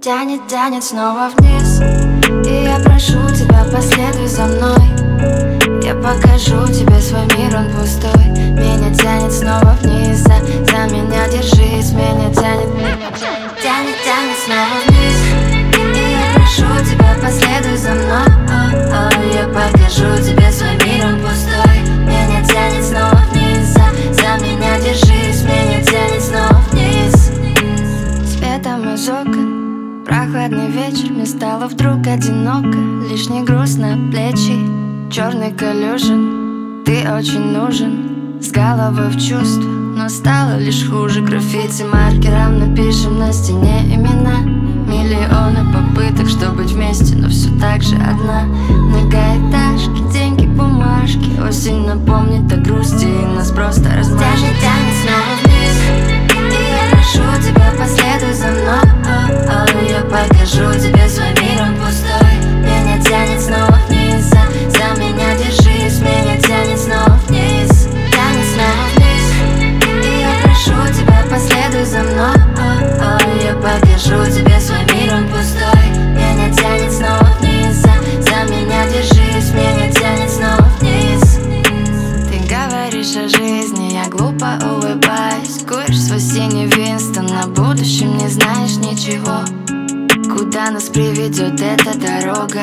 Тянет, тянет снова вниз, и я прошу тебя, последуй за мной. Я покажу тебе свой мир, он пустой. Меня тянет снова вниз, за меня держись. Меня тянет, тянет, тянет снова вниз, и я прошу тебя, последуй за мной. Я покажу тебе свой мир, он пустой. Меня тянет снова вниз, за меня держись. Меня тянет снова вниз. Светом из окон, прохладный вечер, мне стало вдруг одиноко. Лишний груз на плечи, черный коллюжен. Ты очень нужен, с головой в чувство, но стало лишь хуже. Граффити маркером напишем на стене имена. Миллионы попыток, чтобы быть вместе, но все так же одна. Многоэтажки, деньги, бумажки. Осень напомнит о грусти, и нас просто размажет. Тянет, тянет снова вниз, и я прошу тебя, последуй за мной. Я покажу тебе свой мир, он пустой. Меня тянет снова вниз, за меня держись. Меня тянет снова вниз, тянет снова вниз, и я прошу тебя, последуй за мной. Я покажу тебе свой мир, он пустой. Меня тянет снова вниз, за меня держись. Меня тянет снова вниз. Ты говоришь о жизни, я глупо улыбаюсь. Куришь свой синий Винстон, на будущем не знаешь ничего. Куда нас приведет эта дорога?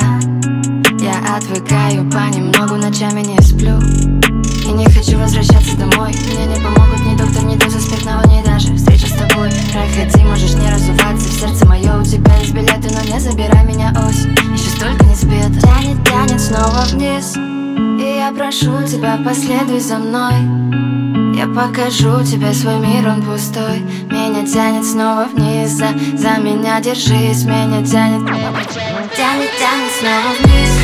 Я отвыкаю понемногу, ночами не сплю и не хочу возвращаться домой. Мне не помогут ни доктор, ни доза спиртного, ни даже встреча с тобой. Проходи, можешь не разуваться, в сердце мое у тебя есть билеты, но не забирай меня, осень, еще столько не спето. Тянет, тянет снова вниз, и я прошу тебя, последуй за мной. Я покажу тебе свой мир, он пустой. Меня тянет снова вниз, за меня держись. Меня тянет, тянет, тянет снова вниз,